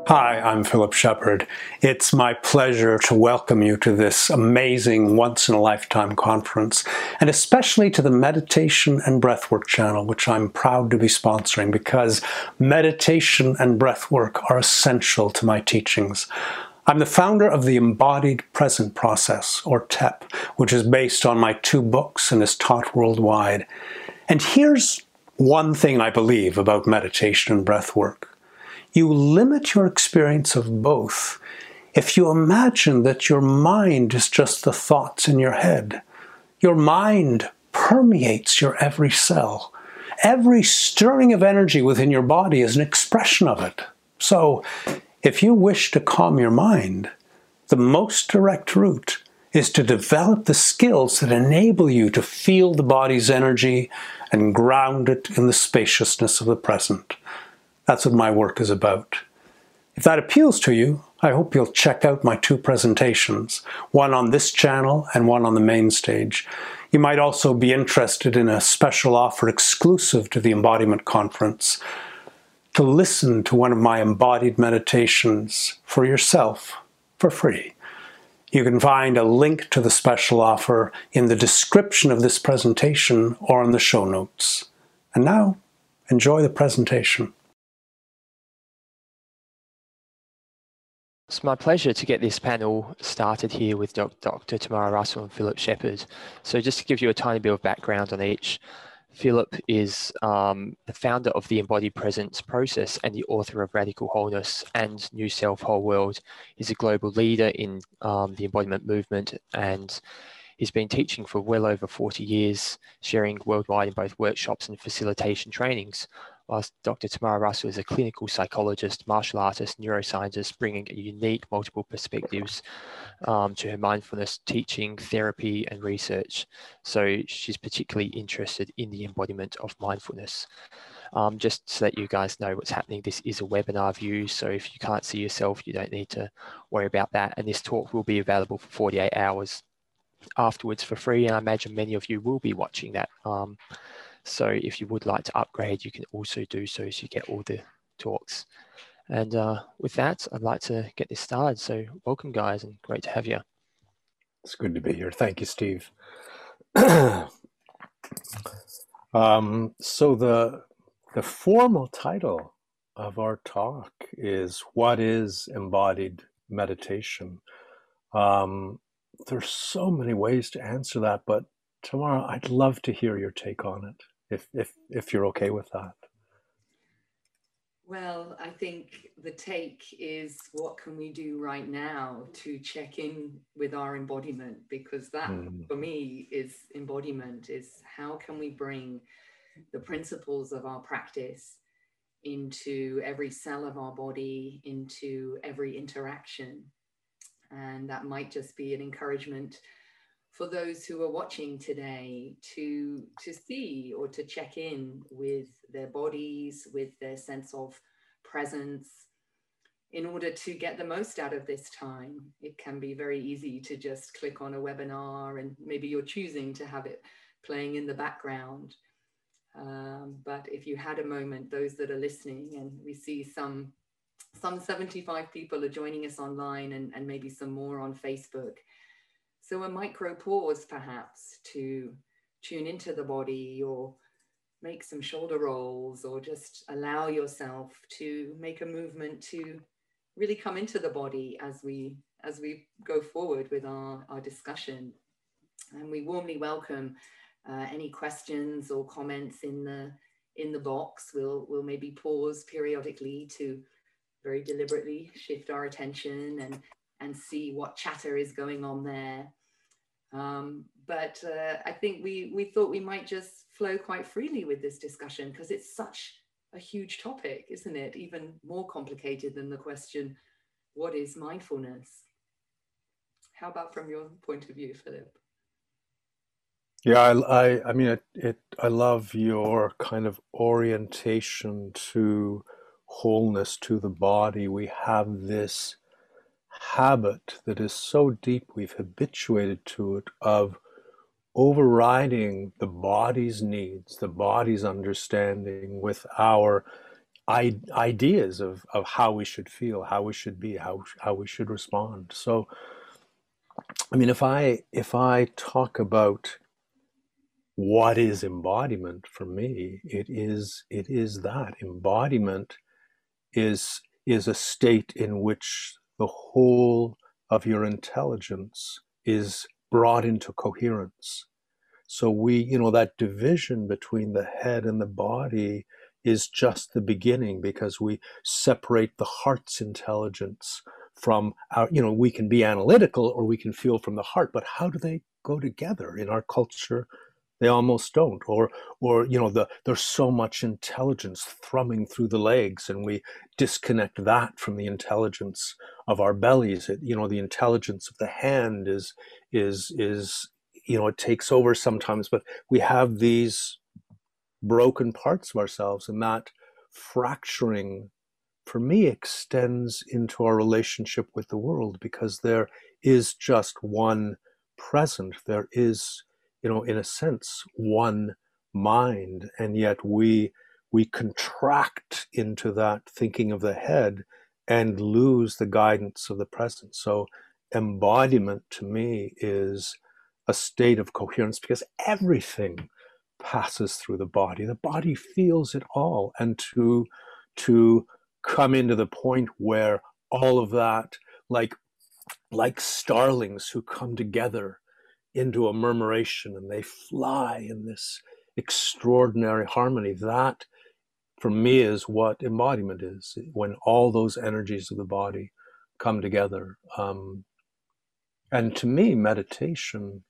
Hi, I'm Philip Shepard. It's my pleasure to welcome you to this amazing once-in-a-lifetime conference, and especially to the Meditation and Breathwork channel, which I'm proud to be sponsoring because meditation and breathwork are essential to my teachings. I'm the founder of the Embodied Present Process, or TEP, which is based on my 2 books and is taught worldwide. And here's one thing I believe about meditation and breathwork. You limit your experience of both if you imagine that your mind is just the thoughts in your head. Your mind permeates your every cell. Every stirring of energy within your body is an expression of it. So, if you wish to calm your mind, the most direct route is to develop the skills that enable you to feel the body's energy and ground it in the spaciousness of the present. That's what my work is about. If that appeals to you, I hope you'll check out my 2 presentations, one on this channel and one on the main stage. You might also be interested in a special offer exclusive to the Embodiment Conference, to listen to one of my embodied meditations for yourself for free. You can find a link to the special offer in the description of this presentation or in the show notes. And now, enjoy the presentation. It's my pleasure to get this panel started here with Dr. Tamara Russell and Philip Shepard. So just to give you a tiny bit of background on each, Philip is the founder of the Embodied Presence Process and the author of Radical Wholeness and New Self Whole World. He's a global leader in the embodiment movement, and he's been teaching for well over 40 years, sharing worldwide in both workshops and facilitation trainings. Whilst Dr. Tamara Russell is a clinical psychologist, martial artist, neuroscientist, bringing a unique multiple perspectives to her mindfulness teaching, therapy, and research. So she's particularly interested in the embodiment of mindfulness. Just so that you guys know what's happening, this is a webinar view, so if you can't see yourself, you don't need to worry about that. And this talk will be available for 48 hours afterwards for free, and I imagine many of you will be watching that. So if you would like to upgrade, you can also do so you get all the talks. And with that, I'd like to get this started. So welcome, guys, and great to have you. It's good to be here. Thank you, Steve. So the formal title of our talk is What is Embodied Meditation? There's so many ways to answer that, but Tamara, I'd love to hear your take on it, if you're okay with that. Well, I think the take is what can we do right now to check in with our embodiment, because that for me is embodiment, is how can we bring the principles of our practice into every cell of our body, into every interaction. And that might just be an encouragement for those who are watching today to see or to check in with their bodies, with their sense of presence, in order to get the most out of this time. It can be very easy to just click on a webinar, and maybe you're choosing to have it playing in the background. But if you had a moment, those that are listening, and we see some 75 people are joining us online, and maybe some more on Facebook. So a micro pause perhaps to tune into the body, or make some shoulder rolls, or just allow yourself to make a movement to really come into the body as we go forward with our discussion. And we warmly welcome any questions or comments in the box. We'll maybe pause periodically to very deliberately shift our attention and see what chatter is going on there. But I think we thought we might just flow quite freely with this discussion, because it's such a huge topic, isn't it? Even more complicated than the question, what is mindfulness? How about from your point of view, Philip? Yeah, I mean, I love your kind of orientation to wholeness, to the body. We have this habit that is so deep, we've habituated to it, of overriding the body's needs, the body's understanding with our ideas of how we should feel, how we should be, how we should respond. So, I mean, if I talk about what is embodiment for me, it is that embodiment is a state in which the whole of your intelligence is brought into coherence. So that division between the head and the body is just the beginning, because we separate the heart's intelligence from our, we can be analytical or we can feel from the heart, but how do they go together? In our culture, they almost don't. Or there's so much intelligence thrumming through the legs, and we disconnect that from the intelligence of our bellies. The intelligence of the hand is it takes over sometimes, but we have these broken parts of ourselves, and that fracturing for me extends into our relationship with the world, because there is just one present. There is, in a sense, one mind, and yet we contract into that thinking of the head and lose the guidance of the present. So embodiment to me is a state of coherence, because everything passes through the body. The body feels it all, and to come into the point where all of that, like starlings who come together into a murmuration and they fly in this extraordinary harmony, that for me is what embodiment is, when all those energies of the body come together. And to me, meditation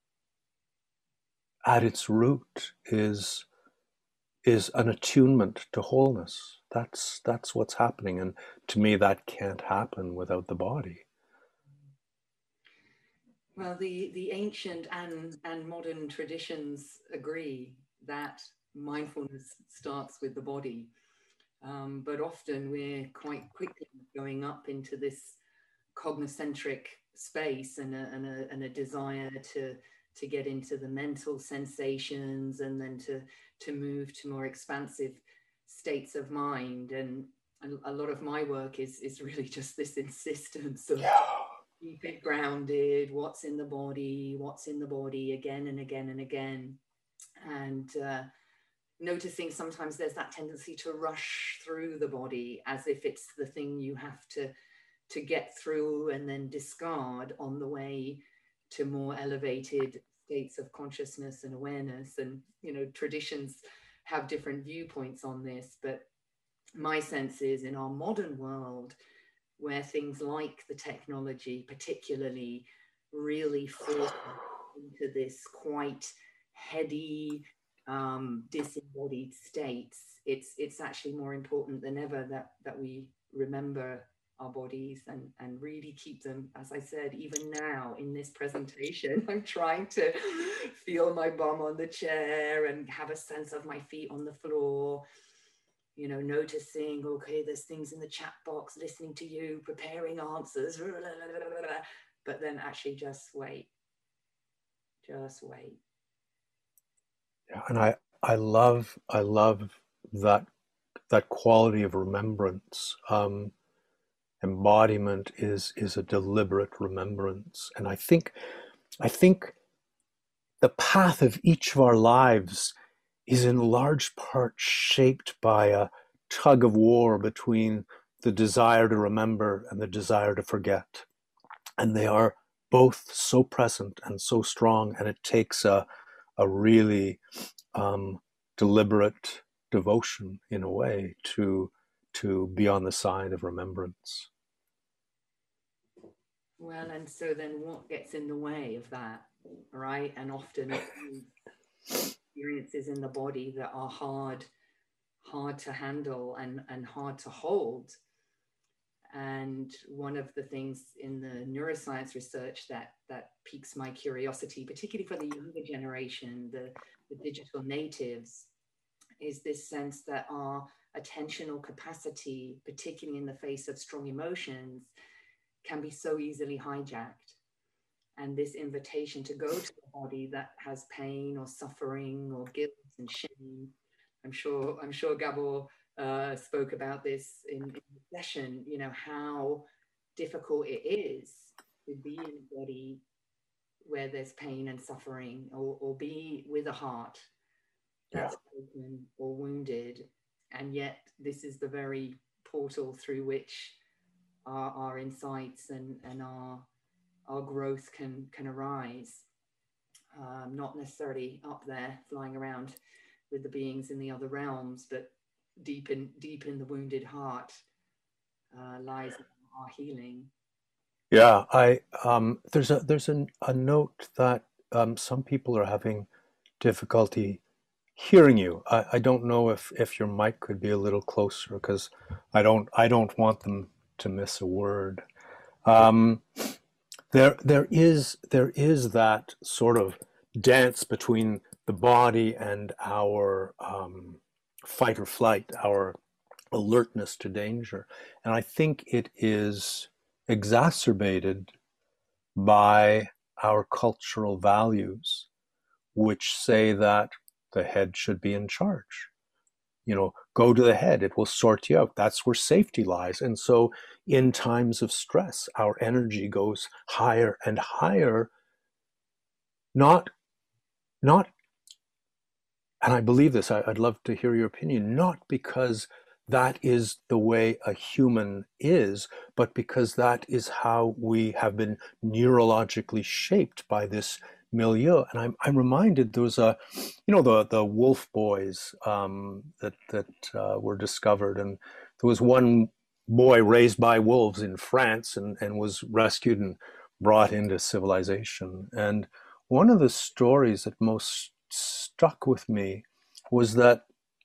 at its root is an attunement to wholeness. That's what's happening, and to me, that can't happen without the body. Well, the ancient and modern traditions agree that mindfulness starts with the body, but often we're quite quickly going up into this cognocentric space and a desire to get into the mental sensations, and then to move to more expansive states of mind. And a lot of my work is really just this insistence of keep it grounded, what's in the body again and again and again. And noticing sometimes there's that tendency to rush through the body as if it's the thing you have to get through and then discard on the way to more elevated states of consciousness and awareness. And traditions have different viewpoints on this, but my sense is, in our modern world, where things like the technology particularly really fall into this quite heady, disembodied states, it's actually more important than ever that we remember our bodies and really keep them. As I said, even now in this presentation, I'm trying to feel my bum on the chair and have a sense of my feet on the floor, noticing, okay, there's things in the chat box, listening to you, preparing answers, but then actually just wait. Yeah, and I love that quality of remembrance. Embodiment is a deliberate remembrance, and I think the path of each of our lives is in large part shaped by a tug of war between the desire to remember and the desire to forget. And they are both so present and so strong, and it takes a really deliberate devotion, in a way, to be on the side of remembrance. Well, and so then what gets in the way of that, right? And often experiences in the body that are hard to handle and hard to hold. And one of the things in the neuroscience research that piques my curiosity, particularly for the younger generation, the digital natives, is this sense that our attentional capacity, particularly in the face of strong emotions, can be so easily hijacked. And this invitation to go to the body that has pain or suffering or guilt and shame, I'm sure Gabor spoke about this in the session, you know, how difficult it is to be in a body where there's pain and suffering, or be with a heart that's broken or wounded. And yet this is the very portal through which our insights and our growth can arise. Not necessarily up there flying around with the beings in the other realms, but deep in the wounded heart lies our healing. Yeah, there's a note that some people are having difficulty hearing you. I don't know if your mic could be a little closer, because I don't want them to miss a word. There is that sort of dance between the body and our fight or flight, our alertness to danger, and I think it is exacerbated by our cultural values, which say that the head should be in charge. You know, go to the head, it will sort you out. That's where safety lies. And so in times of stress, our energy goes higher and higher, not, and I believe this, I'd love to hear your opinion, not because that is the way a human is, but because that is how we have been neurologically shaped by this milieu. And I'm reminded there was the wolf boys that were discovered, and there was one boy raised by wolves in France and was rescued and brought into civilization. And one of the stories that most stuck with me was that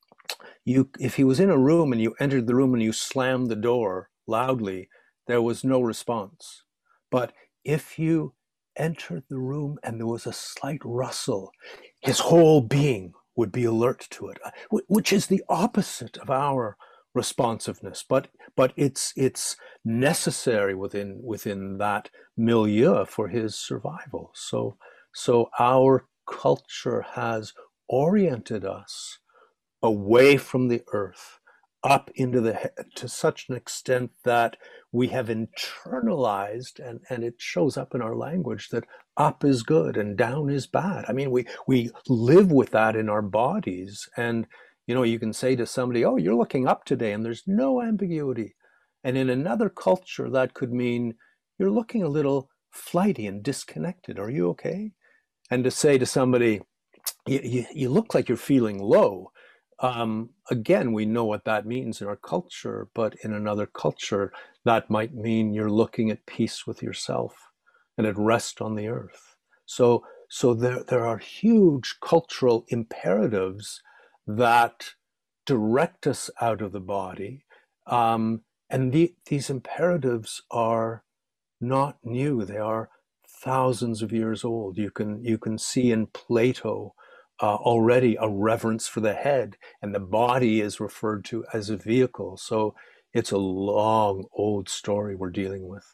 if he was in a room and you entered the room and you slammed the door loudly, there was no response. But if you entered the room and there was a slight rustle, his whole being would be alert to it, which is the opposite of our responsiveness. But it's necessary within that milieu for his survival. So our culture has oriented us away from the earth, up into the head, to such an extent that we have internalized, and it shows up in our language, that up is good and down is bad. I mean, we live with that in our bodies. And, you know, you can say to somebody, oh, you're looking up today, and there's no ambiguity. And in another culture, that could mean you're looking a little flighty and disconnected. Are you okay? And to say to somebody, you look like you're feeling low. Again, we know what that means in our culture, but in another culture, that might mean you're looking at peace with yourself and at rest on the earth. So there are huge cultural imperatives that direct us out of the body. And these imperatives are not new. They are thousands of years old. You can see in Plato already a reverence for the head, and the body is referred to as a vehicle. So it's a long, old story we're dealing with.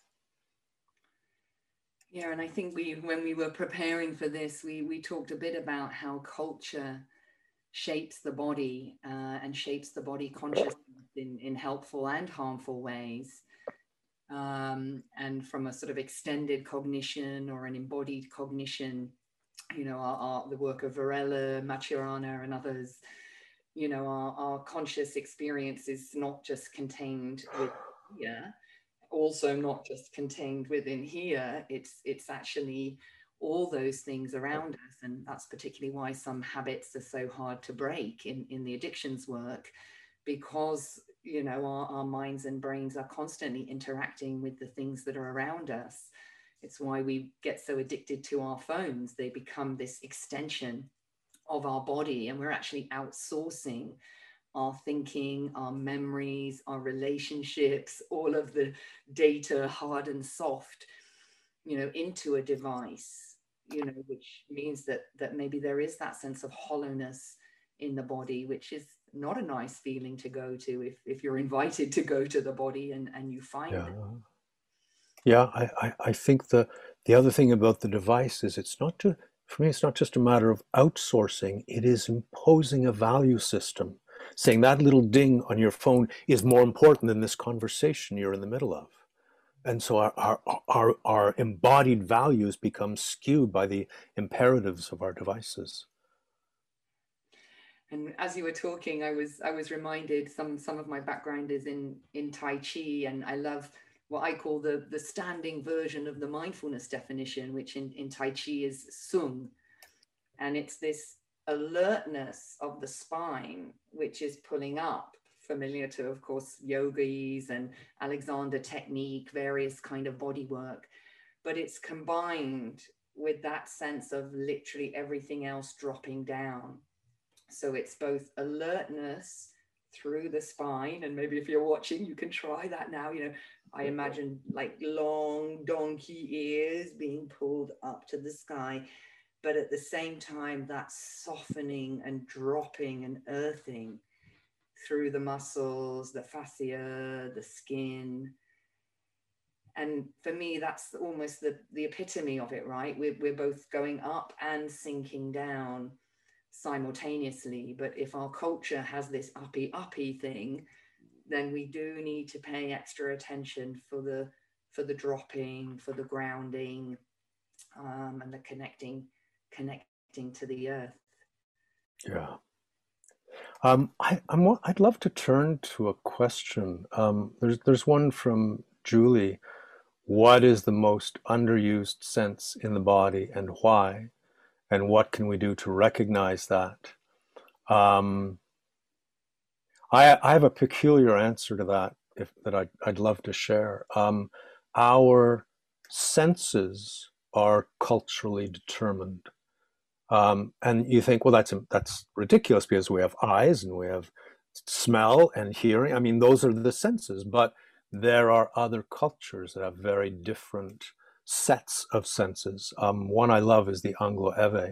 Yeah, and I think when we were preparing for this, we talked a bit about how culture shapes the body and shapes the body consciousness in helpful and harmful ways. And from a sort of extended cognition or an embodied cognition, you know, the work of Varela, Maturana, and others, you know, our conscious experience is not just contained within here, also not just contained within here. It's actually all those things around us, and that's particularly why some habits are so hard to break in the addictions work, because, you know, our minds and brains are constantly interacting with the things that are around us. It's why we get so addicted to our phones. They become this extension of our body, and we're actually outsourcing our thinking, our memories, our relationships, all of the data, hard and soft, you know, into a device, you know, which means that maybe there is that sense of hollowness in the body, which is not a nice feeling to go to if you're invited to go to the body and you find it. Yeah, I think the other thing about the device is for me, it's not just a matter of outsourcing, it is imposing a value system. saying that little ding on your phone is more important than this conversation you're in the middle of. And so our embodied values become skewed by the imperatives of our devices. And as you were talking, I was reminded some of my background is in Tai Chi, and I love what I call the standing version of the mindfulness definition, which in Tai Chi is Sung. And it's this alertness of the spine, which is pulling up, familiar to, of course, yogis and Alexander technique, various kind of body work. But it's combined with that sense of literally everything else dropping down. So it's both alertness through the spine, and maybe if you're watching, you can try that now. You know, I imagine like long donkey ears being pulled up to the sky, but at the same time, that softening and dropping and earthing through the muscles, the fascia, the skin. And for me, that's almost the epitome of it, right? We're both going up and sinking down simultaneously. But if our culture has this uppy thing, then we do need to pay extra attention for the dropping, for the grounding, and the connecting to the earth. Yeah. I'd love to turn to a question. There's one from Julie. What is the most underused sense in the body and why? And what can we do to recognize that? I have a peculiar answer to that that I'd love to share. Our senses are culturally determined. And you think, well, that's ridiculous because we have eyes and we have smell and hearing. I mean, those are the senses, but there are other cultures that have very different sets of senses. One I love is the Anglo-Ewe,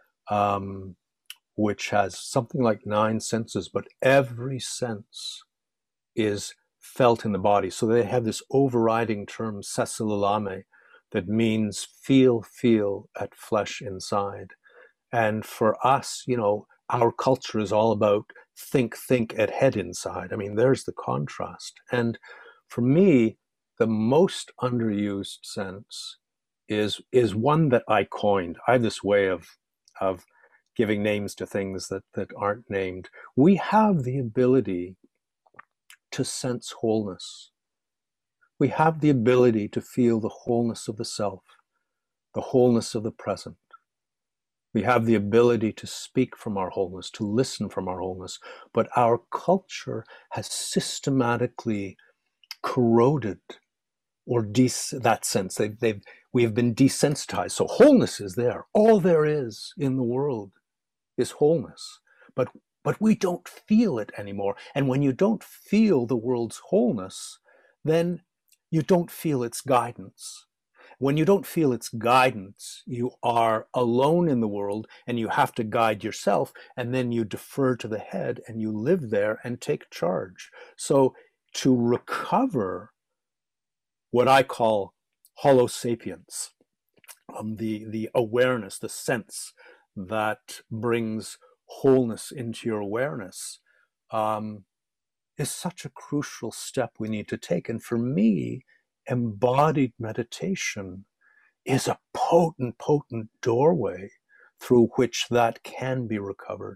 which has something like 9 senses, but every sense is felt in the body. So they have this overriding term, sesilulame, that means feel at flesh inside. And for us, you know, our culture is all about think at head inside. I mean, there's the contrast. And for me, the most underused sense is one that I coined. I have this way of giving names to things that aren't named. We have the ability to sense wholeness. We have the ability to feel the wholeness of the self, the wholeness of the present. We have the ability to speak from our wholeness, to listen from our wholeness, but our culture has systematically corroded or that sense. We have been desensitized. So wholeness is there. All there is in the world is wholeness, but we don't feel it anymore. And when you don't feel the world's wholeness, then you don't feel its guidance. When you don't feel its guidance, you are alone in the world and you have to guide yourself, and then you defer to the head and you live there and take charge. So to recover what I call Homo sapiens, the awareness, the sense that brings wholeness into your awareness, is such a crucial step we need to take. And for me, embodied meditation is a potent doorway through which that can be recovered.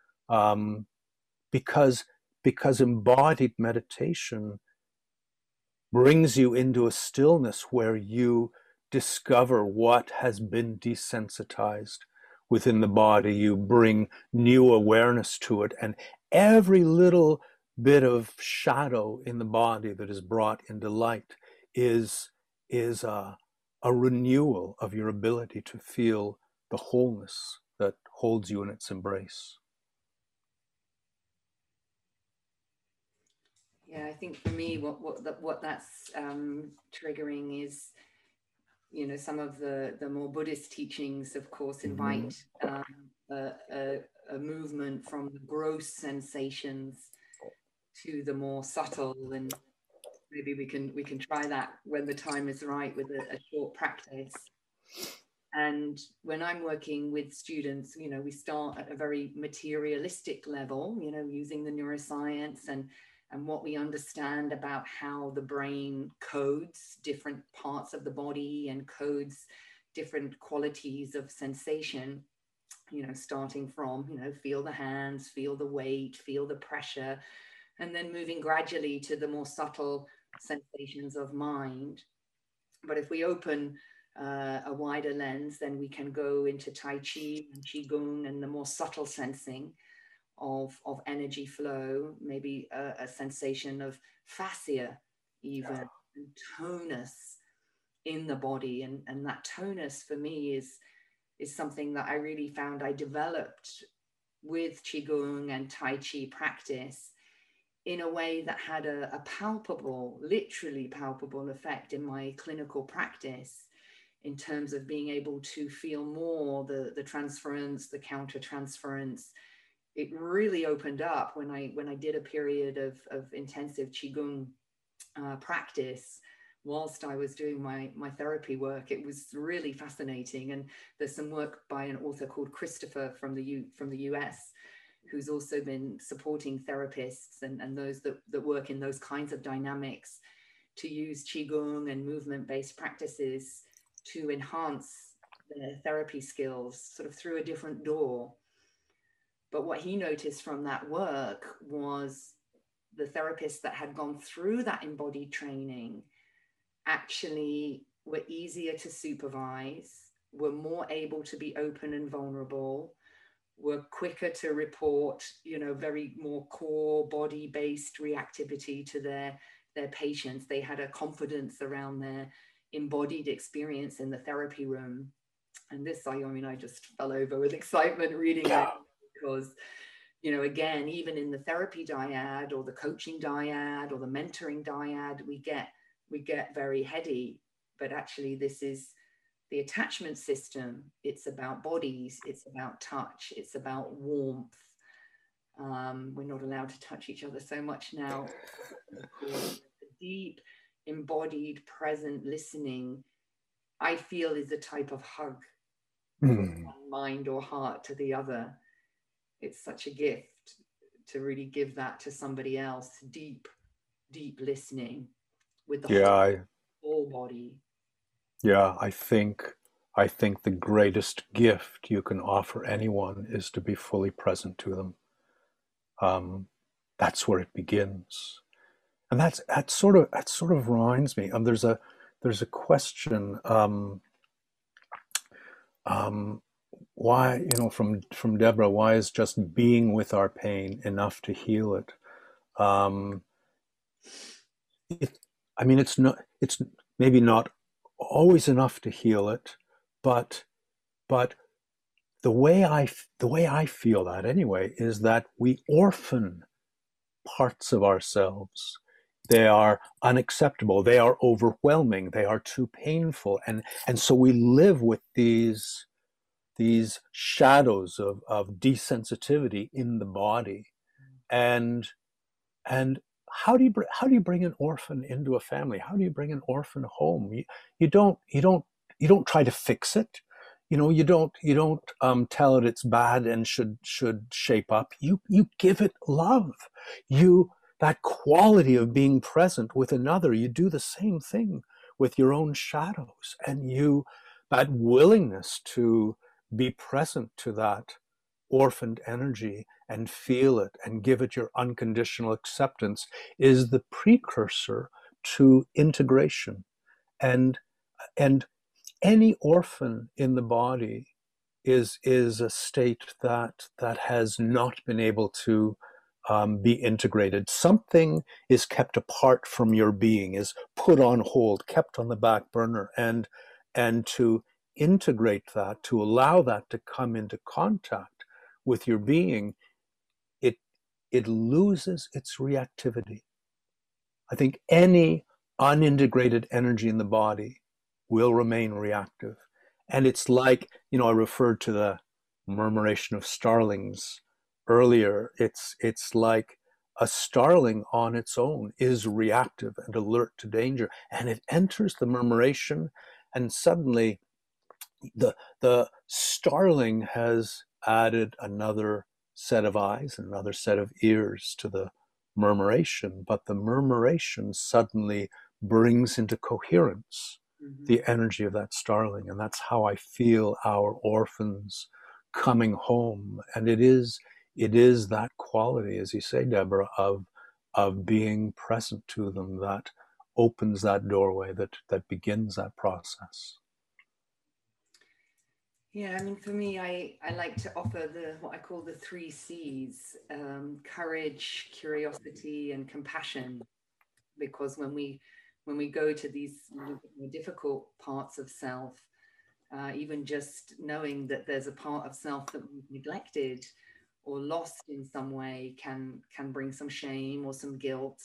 Because embodied meditation brings you into a stillness where you discover what has been desensitized within the body. You bring new awareness to it, and every little bit of shadow in the body that is brought into light is a renewal of your ability to feel the wholeness that holds you in its embrace. Yeah, I think for me, what that's triggering is, you know, some of the more Buddhist teachings, of course, invite a movement from the gross sensations to the more subtle, and maybe we can try that when the time is right with a short practice. And when I'm working with students, you know, we start at a very materialistic level, you know, using the neuroscience and what we understand about how the brain codes different parts of the body and codes different qualities of sensation, you know, starting from, you know, feel the hands, feel the weight, feel the pressure, and then moving gradually to the more subtle sensations of mind. But if we open a wider lens, then we can go into Tai Chi and Qigong and the more subtle sensing of energy flow, maybe a sensation of fascia even, and tonus in the body. And that tonus for me is something that I really found I developed with Qigong and Tai Chi practice in a way that had a palpable, literally palpable effect in my clinical practice, in terms of being able to feel more the transference, the counter transference. It really opened up when I did a period of intensive Qigong practice whilst I was doing my therapy work. It was really fascinating. And there's some work by an author called Christopher from the US, who's also been supporting therapists and those that work in those kinds of dynamics to use Qigong and movement-based practices to enhance their therapy skills sort of through a different door. But what he noticed from that work was the therapists that had gone through that embodied training actually were easier to supervise, were more able to be open and vulnerable, were quicker to report, you know, very more core body-based reactivity to their patients. They had a confidence around their embodied experience in the therapy room. And this, I mean, I just fell over with excitement reading it, because, you know, again, even in the therapy dyad or the coaching dyad or the mentoring dyad, we get very heady. But actually, this is the attachment system. It's about bodies, it's about touch, it's about warmth. We're not allowed to touch each other so much now. The deep, embodied, present listening, I feel, is a type of hug from one mind or heart to the other. It's such a gift to really give that to somebody else. Deep, deep listening with the whole body. Yeah, I think the greatest gift you can offer anyone is to be fully present to them. That's where it begins, and that sort of reminds me. There's a question. Why, you know, from Deborah, why is just being with our pain enough to heal it? I mean, it's maybe not always enough to heal it, but the way I feel that anyway is that we orphan parts of ourselves. They are unacceptable, they are overwhelming, they are too painful, and so we live with these shadows of desensitivity in the body. And how do you bring an orphan into a family? How do you bring an orphan home? You don't try to fix it. You know, you don't tell it it's bad and should shape up. You give it love. That quality of being present with another. You do the same thing with your own shadows, and that willingness to be present to that orphaned energy and feel it and give it your unconditional acceptance is the precursor to integration. And any orphan in the body is a state that has not been able to be integrated. Something is kept apart from your being, is put on hold, kept on the back burner, and to integrate that, to allow that to come into contact with your being, it loses its reactivity. I think any unintegrated energy in the body will remain reactive. And it's like, you know, I referred to the murmuration of starlings earlier. It's like a starling on its own is reactive and alert to danger, and it enters the murmuration, and suddenly the starling has added another set of eyes and another set of ears to the murmuration, but the murmuration suddenly brings into coherence the energy of that starling. And that's how I feel our orphans coming home. And it is that quality, as you say, Deborah, of being present to them that opens that doorway, that begins that process. Yeah, I mean, for me, I like to offer what I call the 3 C's, courage, curiosity, and compassion. Because when we go to these difficult parts of self, even just knowing that there's a part of self that we've neglected or lost in some way can bring some shame or some guilt.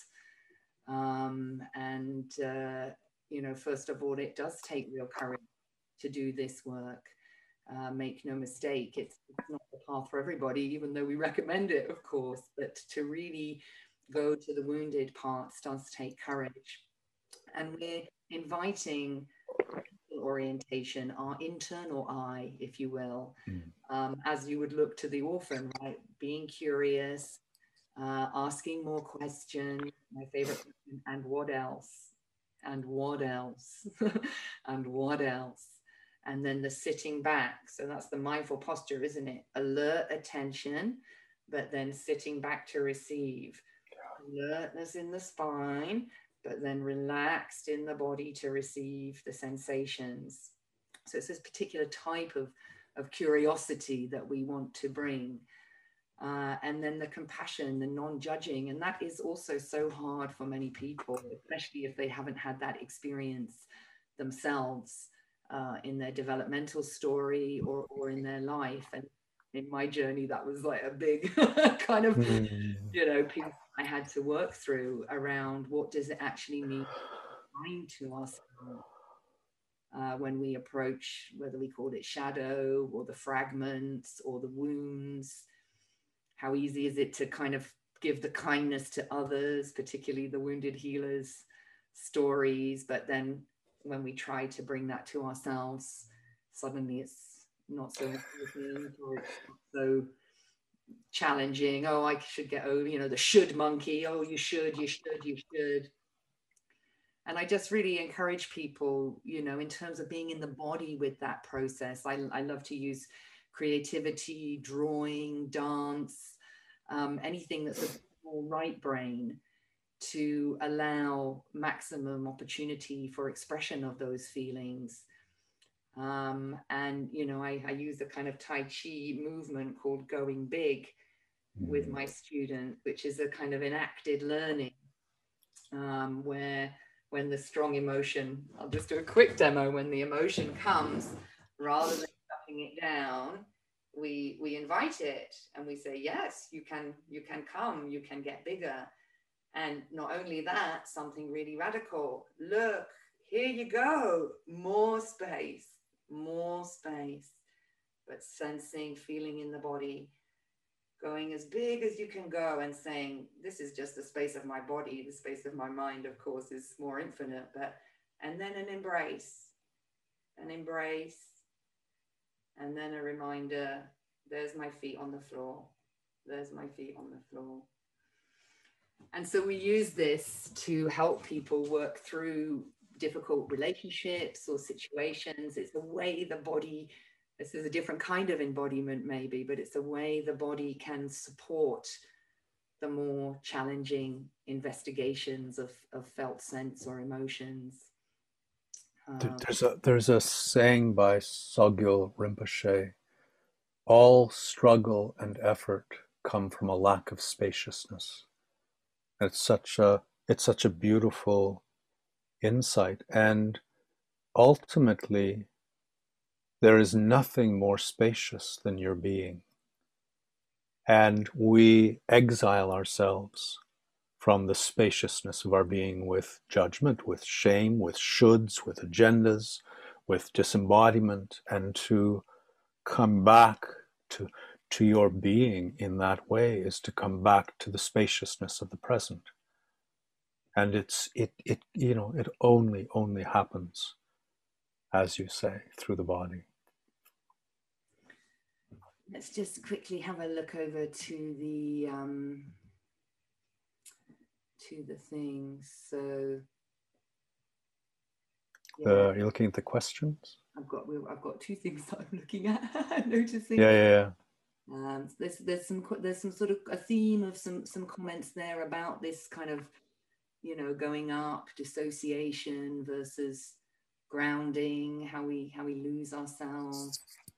First of all, it does take real courage to do this work. Make no mistake, it's not the path for everybody, even though we recommend it, of course. But to really go to the wounded parts does take courage. And we're inviting orientation, our internal eye, if you will, as you would look to the orphan, right? Being curious, asking more questions. My favorite question, and what else? And what else? And what else? And then the sitting back. So that's the mindful posture, isn't it? Alert attention, but then sitting back to receive. Alertness in the spine, but then relaxed in the body to receive the sensations. So it's this particular type of curiosity that we want to bring. And then the compassion, the non-judging. And that is also so hard for many people, especially if they haven't had that experience themselves. In their developmental story or in their life. And in my journey, that was like a big kind of, piece I had to work through around what does it actually mean to ourselves when we approach, whether we call it shadow or the fragments or the wounds. How easy is it to kind of give the kindness to others, particularly the wounded healers' stories, but then when we try to bring that to ourselves, suddenly it's not so important or it's not so challenging. Oh, I should get over, the should monkey. Oh, you should. And I just really encourage people, in terms of being in the body with that process. I love to use creativity, drawing, dance, anything that's a more right brain, to allow maximum opportunity for expression of those feelings. I use a kind of Tai Chi movement called Going Big with my students, which is a kind of enacted learning where when the strong emotion, I'll just do a quick demo, when the emotion comes, rather than shutting it down, we invite it and we say, yes, you can come, you can get bigger. And not only that, something really radical. Look, here you go. More space, but sensing, feeling in the body, going as big as you can go and saying, this is just the space of my body. The space of my mind, of course, is more infinite, and then an embrace, and then a reminder, there's my feet on the floor. And so we use this to help people work through difficult relationships or situations. It's a way the body, this is a different kind of embodiment maybe, but it's a way the body can support the more challenging investigations of felt sense or emotions. There's a saying by Sogyal Rinpoche, all struggle and effort come from a lack of spaciousness. It's such a beautiful insight, and ultimately there is nothing more spacious than your being. And we exile ourselves from the spaciousness of our being with judgment, with shame, with shoulds, with agendas, with disembodiment, and to come back to your being in that way is to come back to the spaciousness of the present. And it only happens, as you say, through the body. Let's just quickly have a look over to the things. So You're looking at the questions? I've got two things that I'm looking at, noticing. Yeah. There's some sort of a theme of some comments there about this kind of, you know, going up, dissociation versus grounding, how we lose ourselves.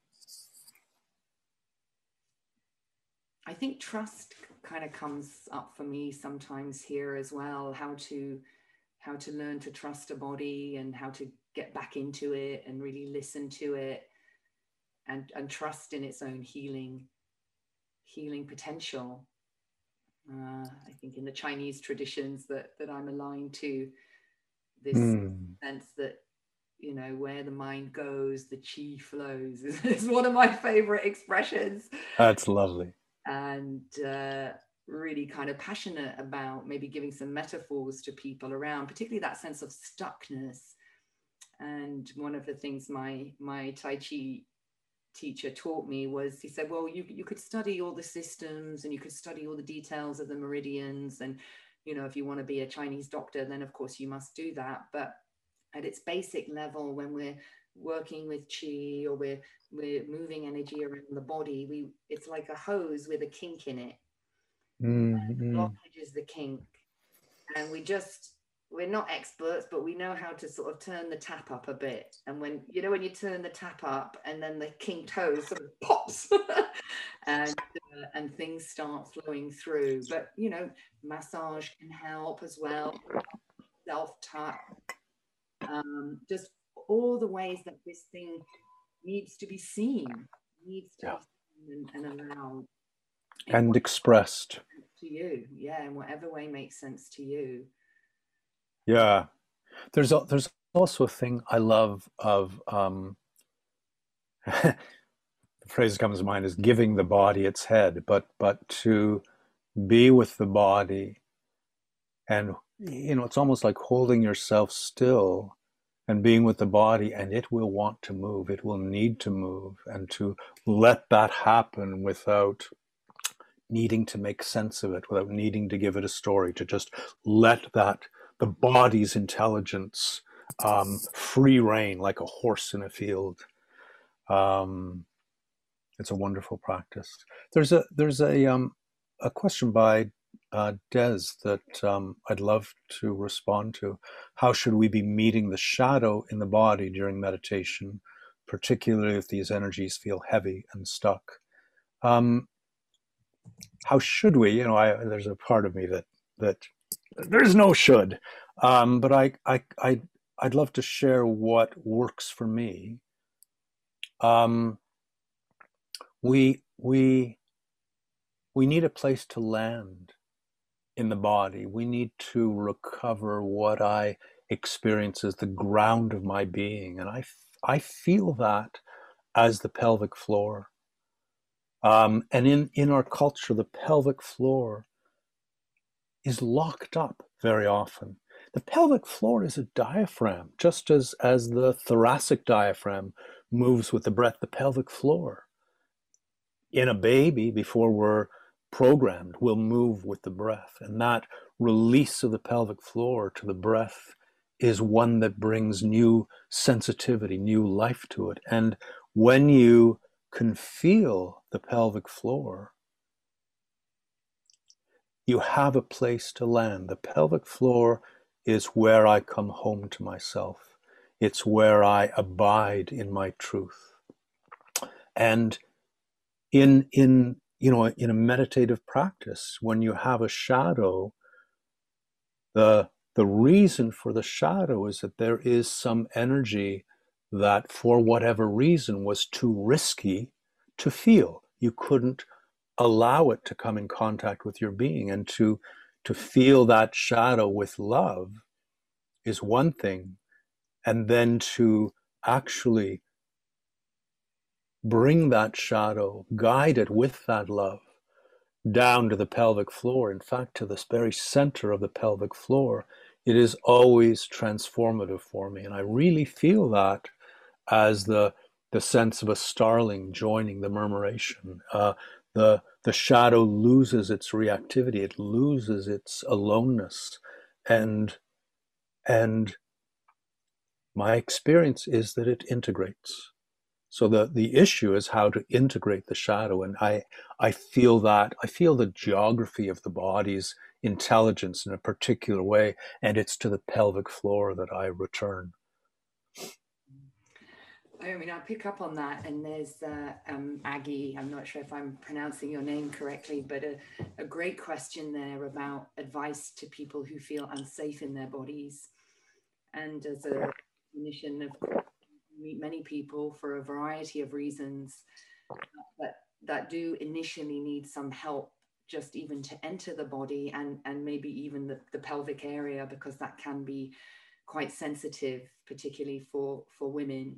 I think trust kind of comes up for me sometimes here as well, how to learn to trust a body and how to get back into it and really listen to it and trust in its own healing potential. I think in the Chinese traditions that I'm aligned to, this sense that, you know, where the mind goes, the chi flows is one of my favorite expressions. That's lovely. And really kind of passionate about maybe giving some metaphors to people around, particularly that sense of stuckness. And one of the things my Tai Chi teacher taught me was, he said, well, you could study all the systems and you could study all the details of the meridians. And, you know, if you want to be a Chinese doctor, then of course you must do that. But at its basic level, when we're working with chi or we're moving energy around the body, it's like a hose with a kink in it. The blockage is the kink, and we're not experts, but we know how to sort of turn the tap up a bit. And when you turn the tap up and then the kinked hose sort of pops and things start flowing through. But, you know, massage can help as well, self-touch, just all the ways that this thing needs to be seen, and allowed. And expressed. To you, yeah, in whatever way makes sense to you. Yeah. There's also a thing I love of, the phrase that comes to mind is giving the body its head, but to be with the body and, you know, it's almost like holding yourself still and being with the body, and it will want to move, it will need to move, and to let that happen without needing to make sense of it, without needing to give it a story, to just let the body's intelligence free rein like a horse in a field. It's a wonderful practice. There's a question by Des that I'd love to respond to. How should we be meeting the shadow in the body during meditation, particularly if these energies feel heavy and stuck? How should we? You know, there's a part of me that there's no should, but I'd love to share what works for me. We need a place to land in the body. We need to recover what I experience as the ground of my being, and I feel that as the pelvic floor. And in our culture, the pelvic floor is locked up very often. The pelvic floor is a diaphragm, just as the thoracic diaphragm moves with the breath. The pelvic floor in a baby, before we're programmed, will move with the breath. And that release of the pelvic floor to the breath is one that brings new sensitivity, new life to it. And when you can feel the pelvic floor, you have a place to land. The pelvic floor is where I come home to myself. It's where I abide in my truth. And in a meditative practice, when you have a shadow, the reason for the shadow is that there is some energy that, for whatever reason, was too risky to feel. You couldn't allow it to come in contact with your being, and to feel that shadow with love is one thing, and then to actually bring that shadow, guide it with that love down to the pelvic floor, in fact to this very center of the pelvic floor, it is always transformative for me. And I really feel that as the the sense of a starling joining the murmuration. The shadow loses its reactivity, it loses its aloneness, and my experience is that it integrates. So the issue is how to integrate the shadow, and I feel the geography of the body's intelligence in a particular way, and it's to the pelvic floor that I return. I mean, I pick up on that, and there's Aggie, I'm not sure if I'm pronouncing your name correctly, but a great question there about advice to people who feel unsafe in their bodies. And as a clinician, of course, you meet many people for a variety of reasons that do initially need some help just even to enter the body, and maybe even the pelvic area, because that can be quite sensitive, particularly for women.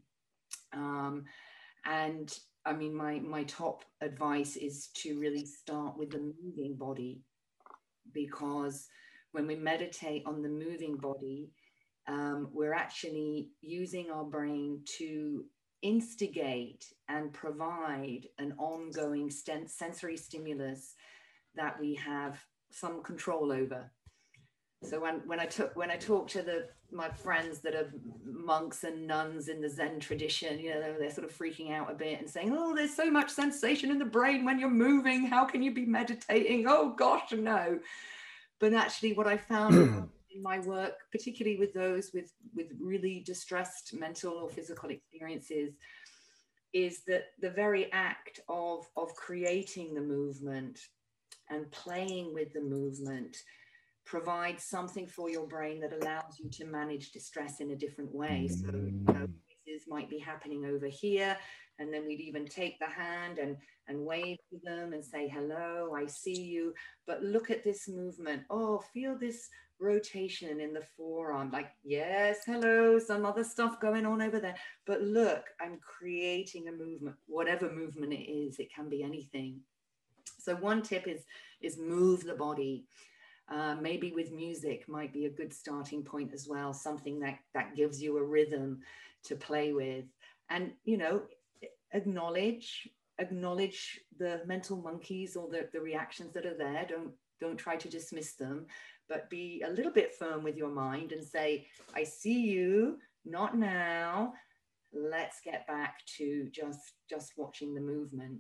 And I mean, my top advice is to really start with the moving body, because when we meditate on the moving body, we're actually using our brain to instigate and provide an ongoing sensory stimulus that we have some control over. So when I talk to my friends that are monks and nuns in the Zen tradition, you know, they're sort of freaking out a bit and saying, "Oh, there's so much sensation in the brain when you're moving. How can you be meditating?" Oh gosh, no. But actually, what I found in my work, particularly with those with really distressed mental or physical experiences, is that the very act of creating the movement and playing with the movement provides something for your brain that allows you to manage distress in a different way. So, you know, this might be happening over here, and then we'd even take the hand and wave to them and say, "Hello, I see you, but look at this movement. Oh, feel this rotation in the forearm. Like, yes, hello, some other stuff going on over there, but look, I'm creating a movement, whatever movement it is. It can be anything." So one tip is move the body. Maybe with music might be a good starting point as well, something that gives you a rhythm to play with. And, you know, acknowledge the mental monkeys or the reactions that are there. Don't try to dismiss them, but be a little bit firm with your mind and say, "I see you, not now. Let's get back to just watching the movement."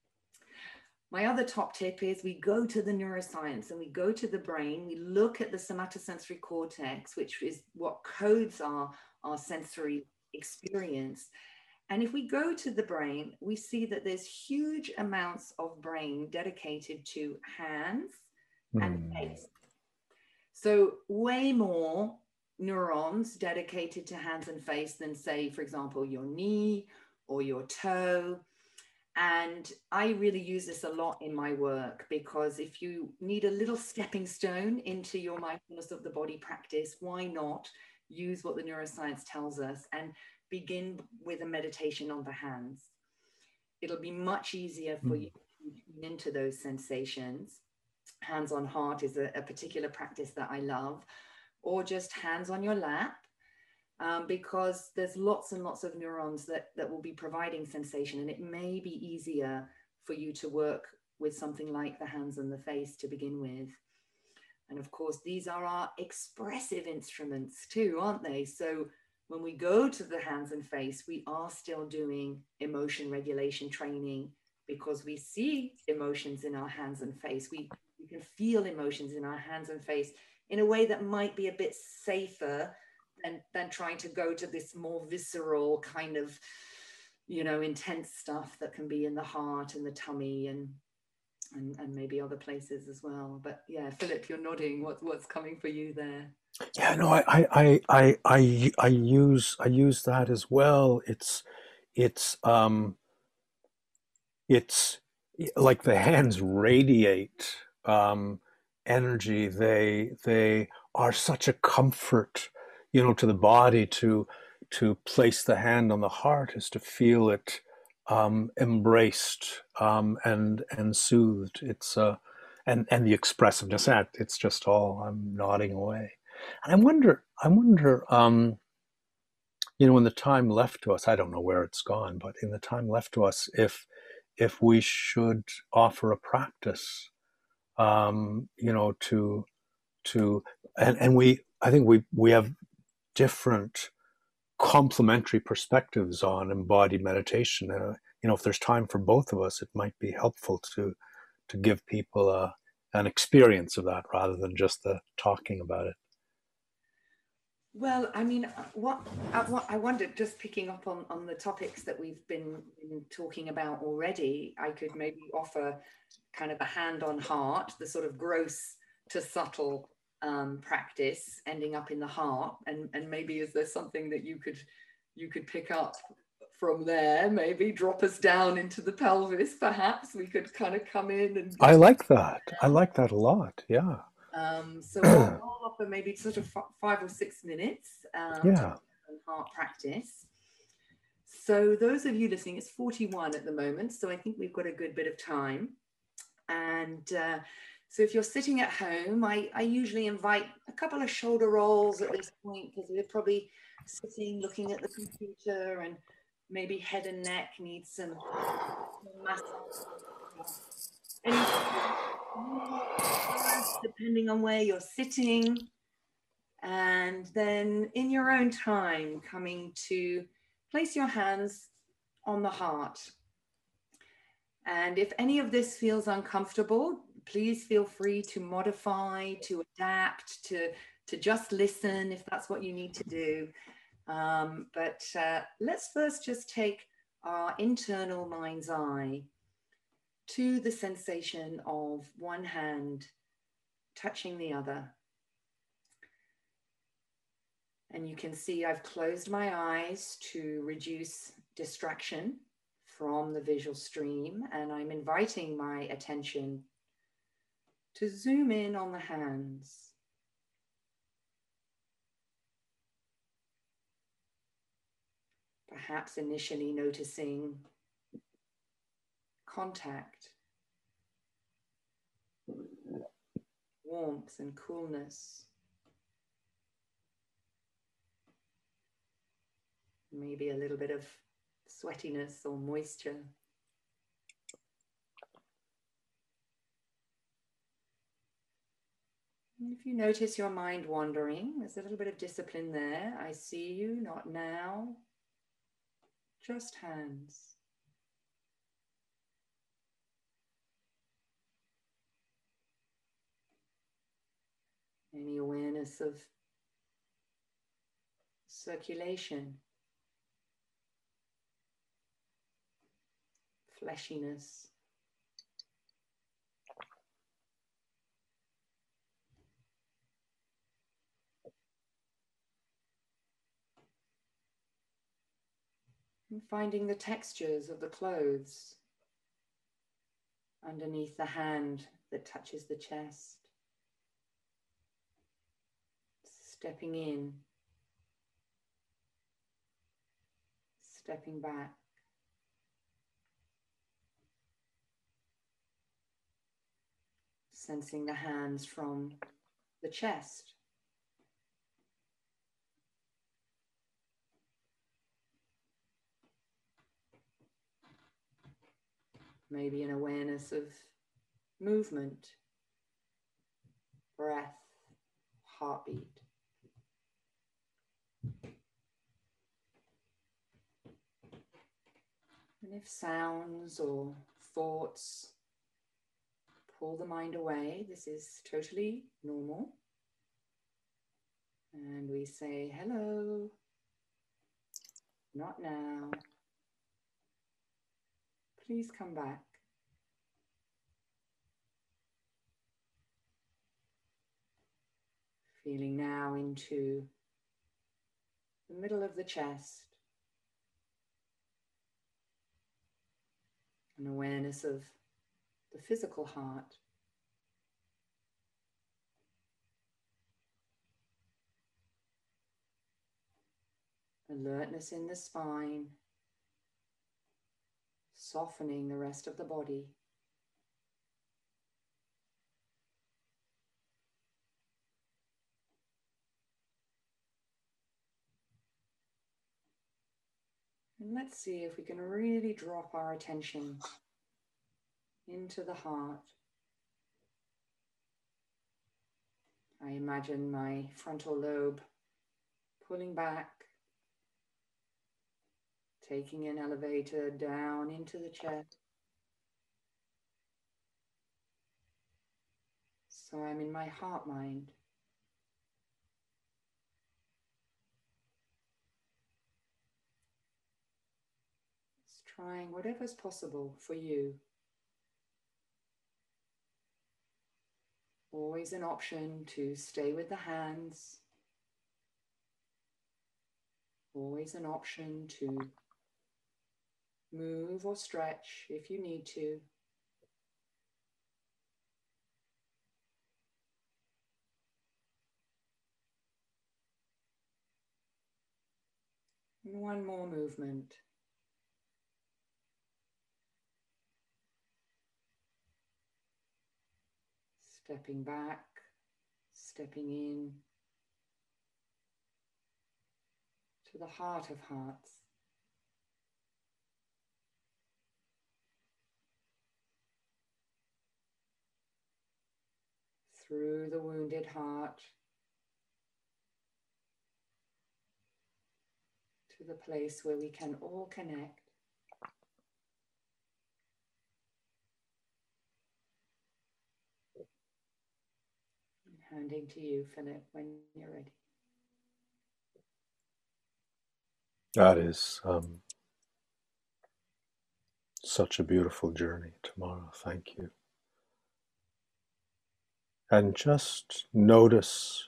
My other top tip is we go to the neuroscience and we go to the brain. We look at the somatosensory cortex, which is what codes our sensory experience. And if we go to the brain, we see that there's huge amounts of brain dedicated to hands and face. So way more neurons dedicated to hands and face than, say, for example, your knee or your toe. And I really use this a lot in my work, because if you need a little stepping stone into your mindfulness of the body practice, why not use what the neuroscience tells us and begin with a meditation on the hands? It'll be much easier for you to tune into those sensations. Hands on heart is a particular practice that I love, or just hands on your lap. Because there's lots and lots of neurons that will be providing sensation, and it may be easier for you to work with something like the hands and the face to begin with. And of course, these are our expressive instruments too, aren't they? So when we go to the hands and face, we are still doing emotion regulation training, because we see emotions in our hands and face. We can feel emotions in our hands and face in a way that might be a bit safer than trying to go to this more visceral kind of, you know, intense stuff that can be in the heart and the tummy and maybe other places as well. But yeah, Philip, you're nodding. What's coming for you there? Yeah, no, I use that as well. It's like the hands radiate energy. They are such a comfort, you know, to the body. To place the hand on the heart is to feel it embraced and soothed. It's and the expressiveness. It's just all. I'm nodding away, and I wonder. in the time left to us, I don't know where it's gone, but in the time left to us, if we should offer a practice, I think we have different complementary perspectives on embodied meditation. If there's time for both of us, it might be helpful to give people an experience of that rather than just the talking about it. Well, I mean, what I wondered, just picking up on the topics that we've been talking about already, I could maybe offer kind of a hand on heart, the sort of gross to subtle practice ending up in the heart, and maybe is there something that you could pick up from there? Maybe drop us down into the pelvis. Perhaps we could kind of come in and. I like that. I like that a lot. Yeah. So I'll offer maybe sort of 5 or 6 minutes Yeah. heart practice. So those of you listening, it's 41 at the moment, so I think we've got a good bit of time. And so if you're sitting at home, I usually invite a couple of shoulder rolls at this point, because we're probably sitting looking at the computer, and maybe head and neck needs some massage. Depending on where you're sitting, and then in your own time coming to place your hands on the heart. And if any of this feels uncomfortable, please feel free to modify, to adapt, to just listen if that's what you need to do. But let's first just take our internal mind's eye to the sensation of one hand touching the other. And you can see I've closed my eyes to reduce distraction from the visual stream, and I'm inviting my attention to zoom in on the hands. Perhaps initially noticing contact, warmth and coolness. Maybe a little bit of sweatiness or moisture. And if you notice your mind wandering, there's a little bit of discipline there. I see you, not now. Just hands. Any awareness of circulation, fleshiness. And finding the textures of the clothes underneath the hand that touches the chest. Stepping in, stepping back. Sensing the hands from the chest. Maybe an awareness of movement, breath, heartbeat. And if sounds or thoughts pull the mind away, this is totally normal. And we say, hello, not now. Please come back. Feeling now into the middle of the chest. An awareness of the physical heart. Alertness in the spine, softening the rest of the body. let's see if we can really drop our attention into the heart. I imagine my frontal lobe pulling back, taking an elevator down into the chest. So I'm in my heart mind. Just trying whatever's possible for you. Always an option to stay with the hands. Always an option to move or stretch if you need to. And one more movement. Stepping back, stepping in to the heart of hearts. Through the wounded heart to the place where we can all connect. Handing to you, Philip, when you're ready. That is such a beautiful journey, Tamara. Thank you. And just notice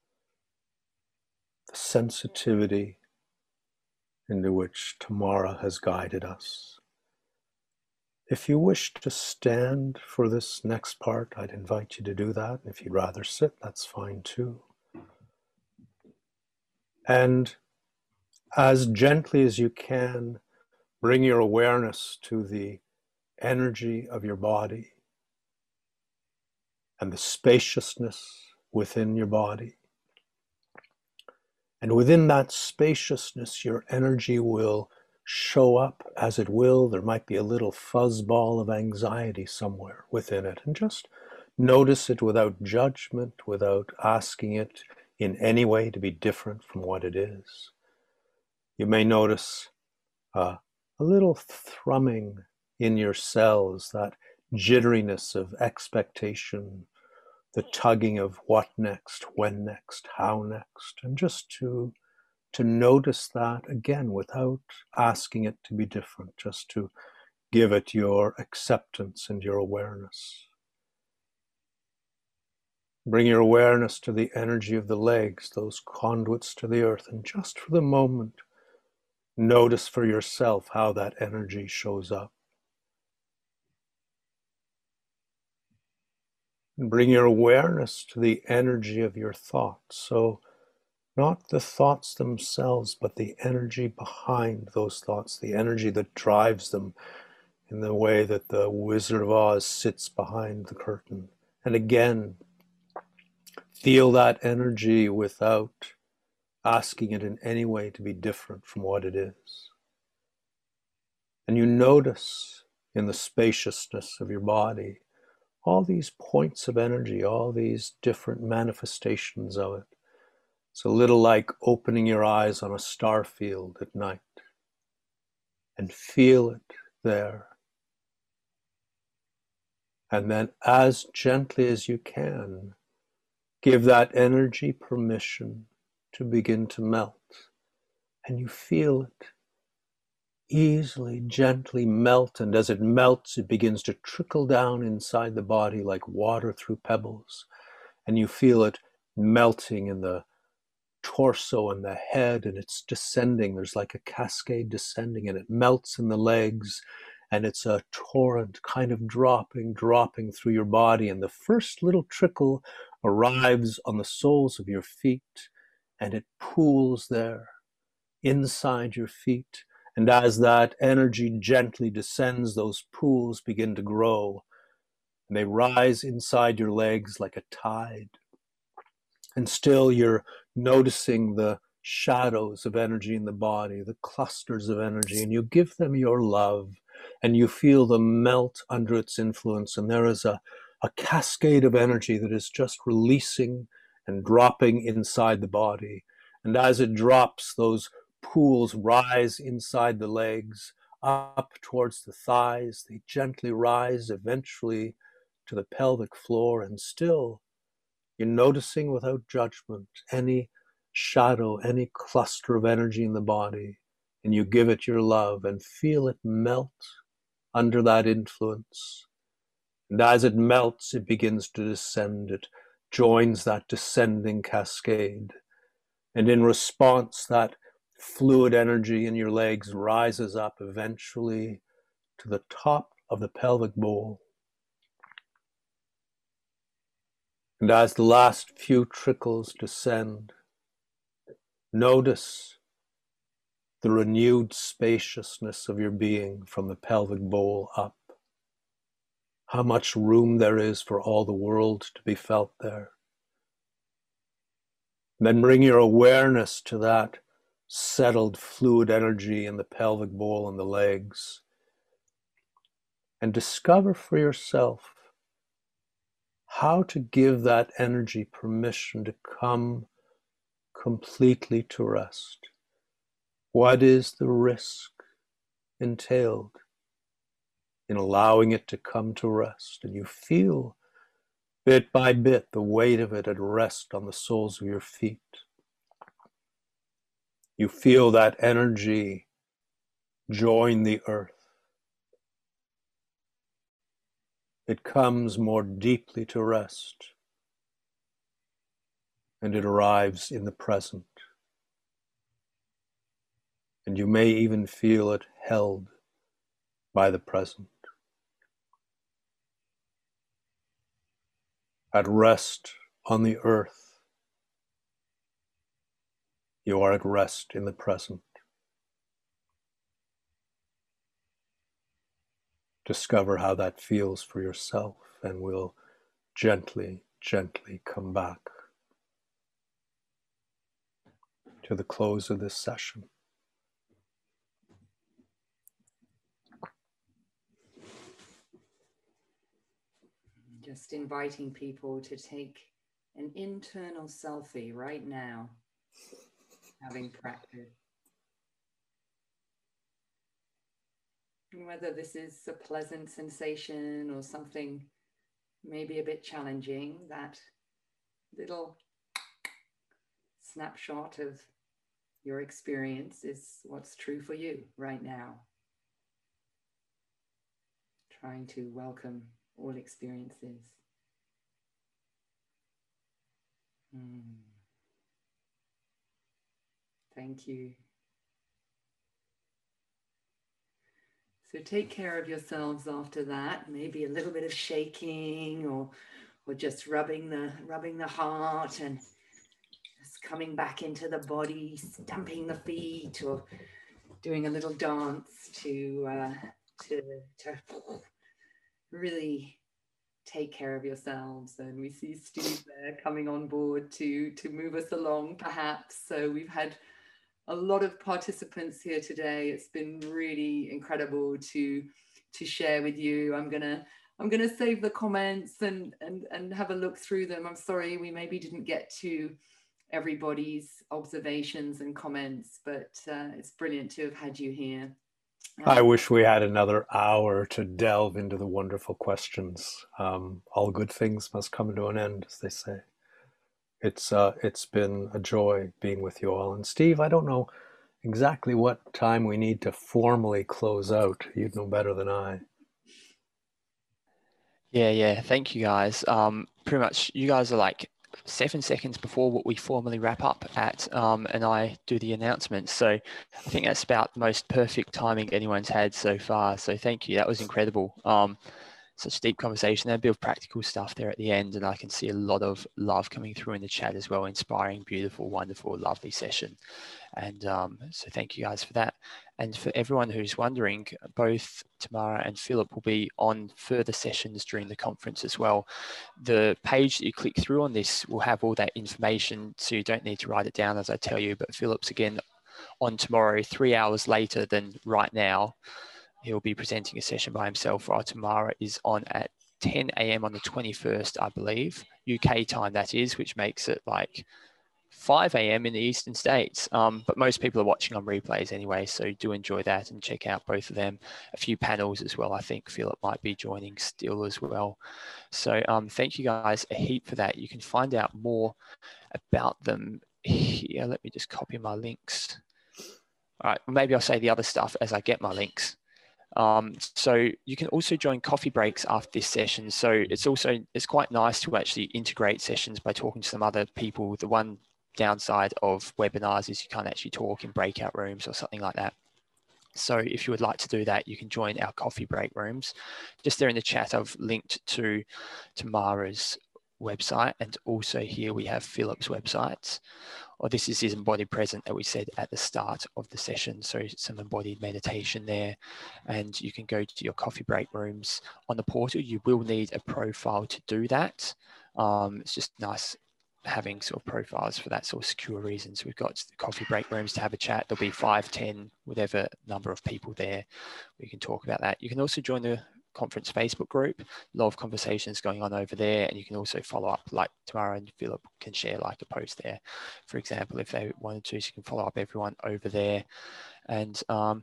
the sensitivity into which Tamara has guided us. If you wish to stand for this next part, I'd invite you to do that. If you'd rather sit, that's fine too. And as gently as you can, bring your awareness to the energy of your body and the spaciousness within your body. And within that spaciousness, your energy will show up as it will. There might be a little fuzz ball of anxiety somewhere within it. And just notice it without judgment, without asking it in any way to be different from what it is. You may notice a little thrumming in your cells, that jitteriness of expectation, the tugging of what next, when next, how next, and just to notice that again without asking it to be different, just to give it your acceptance and your awareness. Bring your awareness to the energy of the legs, those conduits to the earth, and just for the moment, notice for yourself how that energy shows up. And bring your awareness to the energy of your thoughts. So not the thoughts themselves, but the energy behind those thoughts, the energy that drives them in the way that the Wizard of Oz sits behind the curtain. And again, feel that energy without asking it in any way to be different from what it is. And you notice in the spaciousness of your body all these points of energy, all these different manifestations of it. It's a little like opening your eyes on a star field at night and feel it there. And then as gently as you can, give that energy permission to begin to melt. And you feel it easily, gently melt. And as it melts, it begins to trickle down inside the body like water through pebbles. And you feel it melting in the torso and the head, and it's descending. There's like a cascade descending, and it melts in the legs, and it's a torrent kind of dropping through your body. And the first little trickle arrives on the soles of your feet, and it pools there inside your feet. And as that energy gently descends, those pools begin to grow, and they rise inside your legs like a tide. And still you're noticing the shadows of energy in the body, the clusters of energy, and you give them your love, and you feel them melt under its influence, and there is a cascade of energy that is just releasing and dropping inside the body. And as it drops, those pools rise inside the legs, up towards the thighs. They gently rise eventually to the pelvic floor, and still you're noticing without judgment any shadow, any cluster of energy in the body, and you give it your love and feel it melt under that influence. And as it melts, it begins to descend. It joins that descending cascade. And in response, that fluid energy in your legs rises up eventually to the top of the pelvic bowl. And as the last few trickles descend, notice the renewed spaciousness of your being from the pelvic bowl up. How much room there is for all the world to be felt there. Then bring your awareness to that settled fluid energy in the pelvic bowl and the legs, and discover for yourself how to give that energy permission to come completely to rest. What is the risk entailed in allowing it to come to rest? And you feel bit by bit the weight of it at rest on the soles of your feet. You feel that energy join the earth. It comes more deeply to rest, and it arrives in the present. And you may even feel it held by the present. At rest on the earth, you are at rest in the present. Discover how that feels for yourself, and we'll gently, gently come back to the close of this session. Just inviting people to take an internal selfie right now, having practiced. Whether this is a pleasant sensation or something maybe a bit challenging, that little snapshot of your experience is what's true for you right now. Trying to welcome all experiences. Thank you. So take care of yourselves after that. Maybe a little bit of shaking, or just rubbing the heart and just coming back into the body, stamping the feet, or doing a little dance to really take care of yourselves. And we see Steve there coming on board to move us along, perhaps. So we've had a lot of participants here today. It's been really incredible to share with you. I'm gonna save the comments and have a look through them. I'm sorry we maybe didn't get to everybody's observations and comments, but it's brilliant to have had you here. I wish we had another hour to delve into the wonderful questions. All good things must come to an end, as they say. It's been a joy being with you all. And Steve, I don't know exactly what time we need to formally close out. You'd know better than I. Yeah. Thank you, guys. Pretty much, you guys are like 7 seconds before what we formally wrap up at, and I do the announcements. So I think that's about the most perfect timing anyone's had so far. So thank you. That was incredible. Such deep conversation, a bit of practical stuff there at the end, and I can see a lot of love coming through in the chat as well. Inspiring, beautiful, wonderful, lovely session. And so thank you guys for that. And for everyone who's wondering, both Tamara and Philip will be on further sessions during the conference as well. The page that you click through on this will have all that information, so you don't need to write it down as I tell you. But Philip's again on tomorrow, 3 hours later than right now. He'll be presenting a session by himself, while Tamara is on at 10 a.m. on the 21st, I believe, UK time that is, which makes it like 5 a.m. in the Eastern States. But most people are watching on replays anyway, so do enjoy that and check out both of them. A few panels as well. I think Philip might be joining still as well. So thank you guys a heap for that. You can find out more about them here. Let me just copy my links. All right, maybe I'll say the other stuff as I get my links. So you can also join coffee breaks after this session. So it's quite nice to actually integrate sessions by talking to some other people. The one downside of webinars is you can't actually talk in breakout rooms or something like that. So if you would like to do that, you can join our coffee break rooms. Just there in the chat, I've linked to Tamara's website, and also here we have Philip's website. Or this is his embodied present that we said at the start of the session. So some embodied meditation there, and you can go to your coffee break rooms on the portal. You will need a profile to do that. It's just nice having sort of profiles for that sort of secure reasons. We've got the coffee break rooms to have a chat. There'll be 5, 10, whatever number of people there. We can talk about that. You can also join the conference Facebook group. A lot of conversations going on over there, and you can also follow up, like Tamara and Philip can share like a post there, for example, if they wanted to. So you can follow up everyone over there. And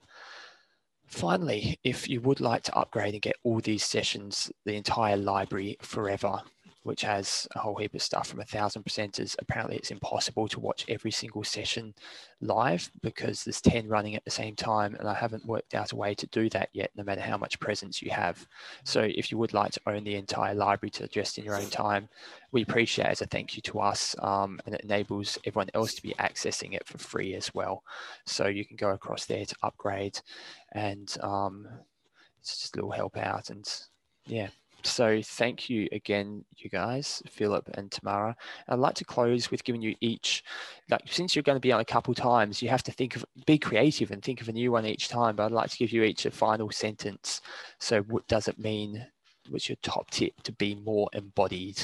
finally, if you would like to upgrade and get all these sessions, the entire library forever, which has a whole heap of stuff from 1,000 presenters. Apparently it's impossible to watch every single session live because there's 10 running at the same time, and I haven't worked out a way to do that yet, no matter how much presence you have. So if you would like to own the entire library to digest in your own time, we appreciate it as a thank you to us, and it enables everyone else to be accessing it for free as well. So you can go across there to upgrade, and it's just a little help out. And yeah. So thank you again, you guys, Philip and Tamara. I'd like to close with giving you each, like, since you're going to be on a couple times, you have to be creative and think of a new one each time, but I'd like to give you each a final sentence. So what does it mean? What's your top tip to be more embodied?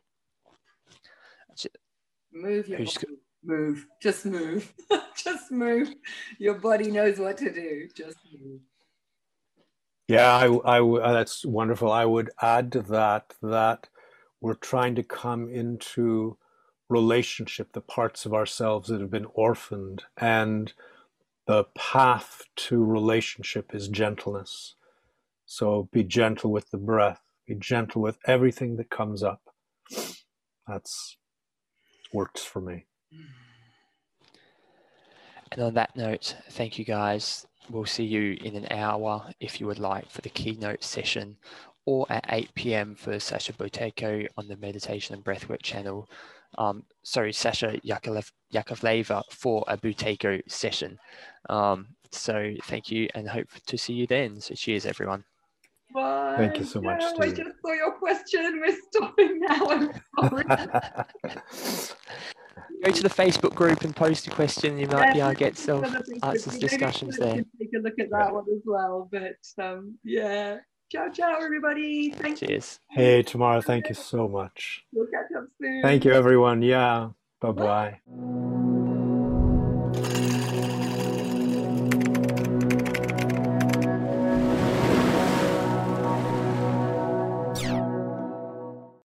Move your body. Move. Just move. Just move. Your body knows what to do. Just move. Yeah, that's wonderful. I would add to that we're trying to come into relationship, the parts of ourselves that have been orphaned, and the path to relationship is gentleness. So be gentle with the breath, be gentle with everything that comes up. That's works for me. And on that note, thank you guys. We'll see you in an hour if you would like for the keynote session, or at 8 p.m. for Sasha Buteyko on the Meditation and Breathwork channel. Sasha Yakovleva for a Buteyko session. So thank you, and hope to see you then. So cheers, everyone. Bye. Thank you so much, Steve. I just saw your question. We're stopping now. I'm sorry. Go to the Facebook group and post a question. You might be able to get some answers, discussions there. Take a look at that one as well. But yeah. Ciao, everybody. Thank you. Cheers. Hey, Tamara, thank you so much. We'll catch up soon. Thank you, everyone. Yeah. Bye-bye.